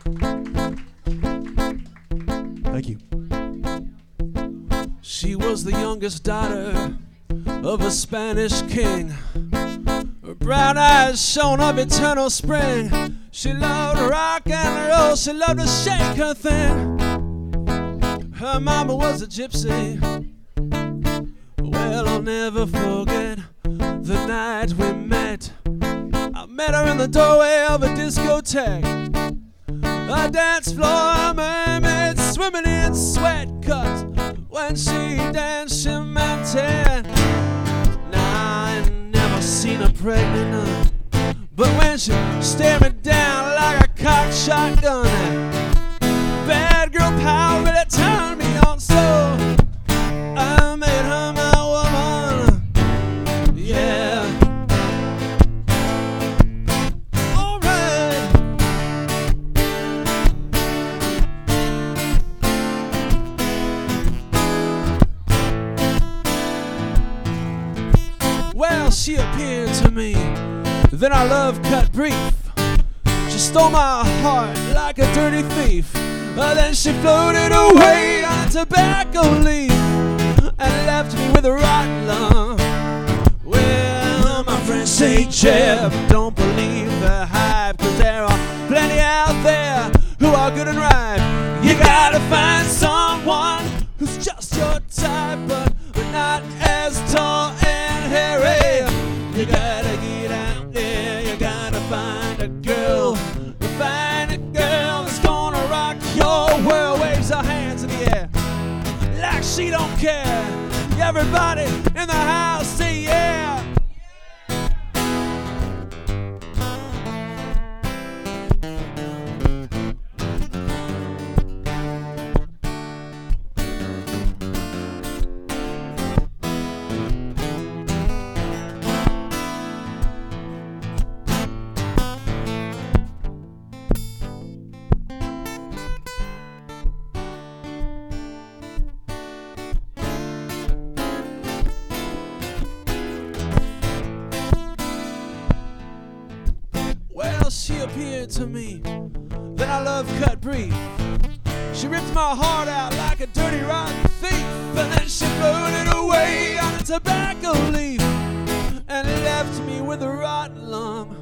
Thank you. She was the youngest daughter of a Spanish king. Her brown eyes shone of eternal spring. She loved rock and roll, she loved to shake her thing. Her mama was a gypsy. Well, I'll never forget the night we met. I met her in the doorway of a discotheque. A dance floor, mermaids swimming in sweat. 'Cause when she danced, she meant it. Now I never seen her pregnant, but when she stared me down like a cocked shotgun, that bad girl power really turned me on. So I made her my woman. Yeah. Well, she appeared to me, then our love cut brief. She stole my heart like a dirty thief. Then she floated away on a tobacco leaf and left me with a rotten lung. Well, my friends say, Jeff, don't believe the hype, 'cause there are plenty out there who are good and right. You gotta find someone who's just your type, but not as tall and hairy. You gotta get out there, you gotta find a girl. Find a girl that's gonna rock your world. Waves her hands in the air like she don't care. Everybody in the house say yeah. She appeared to me, then our love cut brief. She ripped my heart out like a dirty rotten thief, and then she floated away on a tobacco leaf and left me with a rotten lung,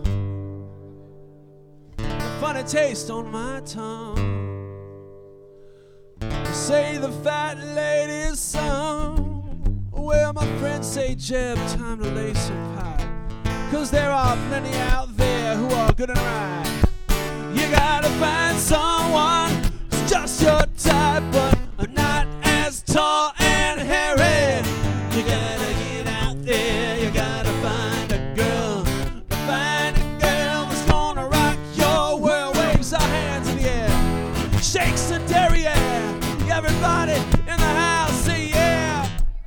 a funny taste on my tongue. They say the fat lady's son. Well, my friends say, Jeb, time to lay some pipe, 'cause there are plenty out there who are good and right. You gotta find someone who's just your type, but not as tall and hairy. You gotta get out there, you gotta find a girl. Find a girl that's gonna rock your world. Waves her hands in the air, shakes the derriere. Everybody in the house say yeah.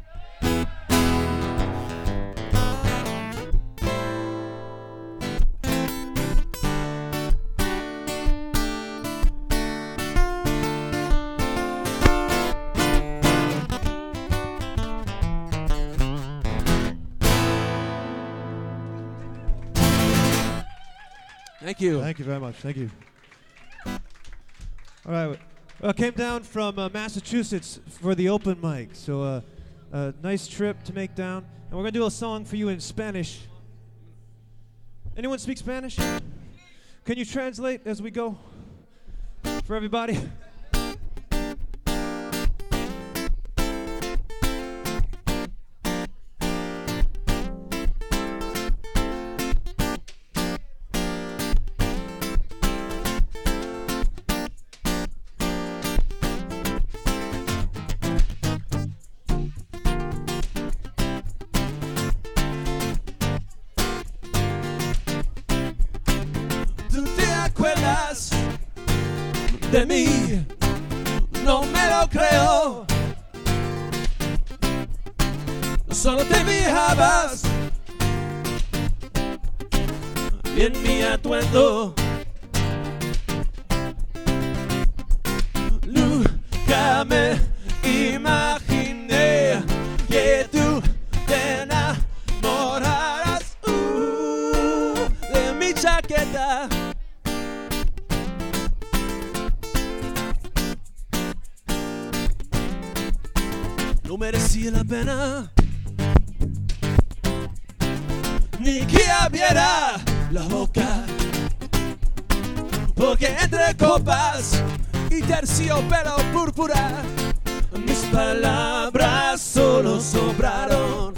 Thank you. Thank you very much. Thank you. All right. I came down from Massachusetts for the open mic, so a nice trip to make down. And we're going to do a song for you in Spanish. Anyone speak Spanish? Can you translate as we go for everybody? De mí, no me lo creo. Solo te fijabas en mi atuendo. Nunca me imaginé que tú te enamorarás de mi chaqueta. no merecía la pena ni que abriera la boca, porque entre copas y terciopelo púrpura mis palabras solo sobraron.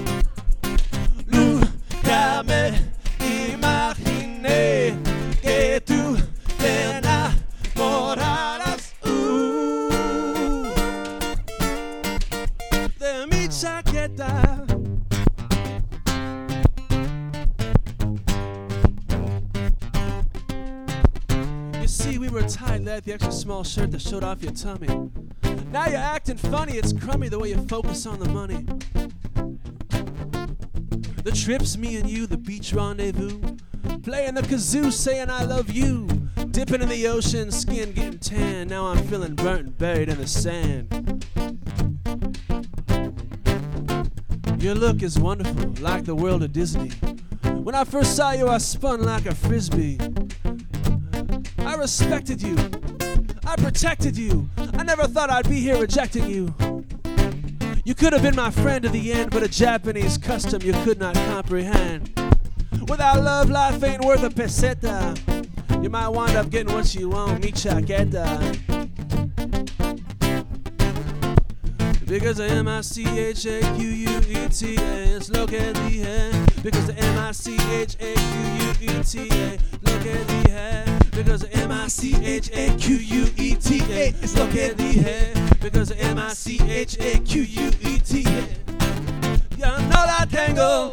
Nunca me imaginé que tú te enamoraras de mi chaqueta. You see, we were tied, lad, the extra small shirt that showed off your tummy. Now you're acting funny, it's crummy the way you focus on the money. The trips, me and you, the beach rendezvous, playing the kazoo, saying I love you, dipping in the ocean, skin getting tan. Now I'm feeling burnt and buried in the sand. Your look is wonderful, like the world of Disney. When I first saw you, I spun like a frisbee. I respected you, I protected you. I never thought I'd be here rejecting you. You could have been my friend to the end, but a Japanese custom you could not comprehend. Without love, life ain't worth a peseta. You might wind up getting what you want, mi chaqueta. Because the M-I-C-H-A-Q-U-E-T-A, it's lo que dije. Because the M-I-C-H-A-Q-U-E-T-A, lo que dije. Because the M-I-C-H-A-Q-U-E-T-A, it's lo que dije. Because the M-I-C-H-A-Q-U-E-T-A, ya no la tengo,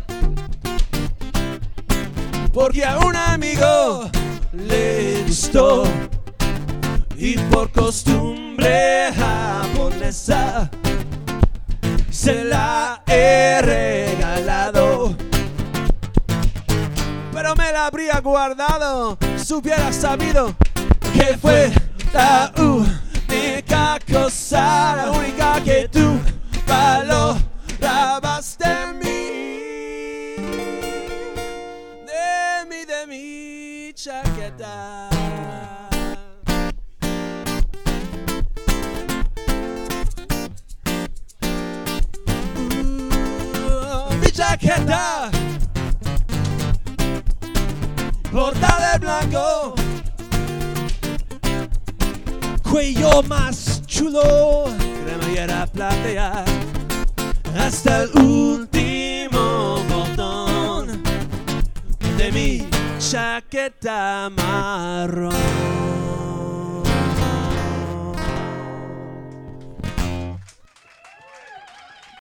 porque a un amigo le gustó y por costumbre japonesa se la he regalado. Pero me la habría guardado si hubiera sabido que fue la única cosa, la única que tú valorabas de mi chaqueta. Mi chaqueta, bordada de blanco, Cuello más chulo, cremallera plateada, hasta el último botón de mi chaqueta marrón.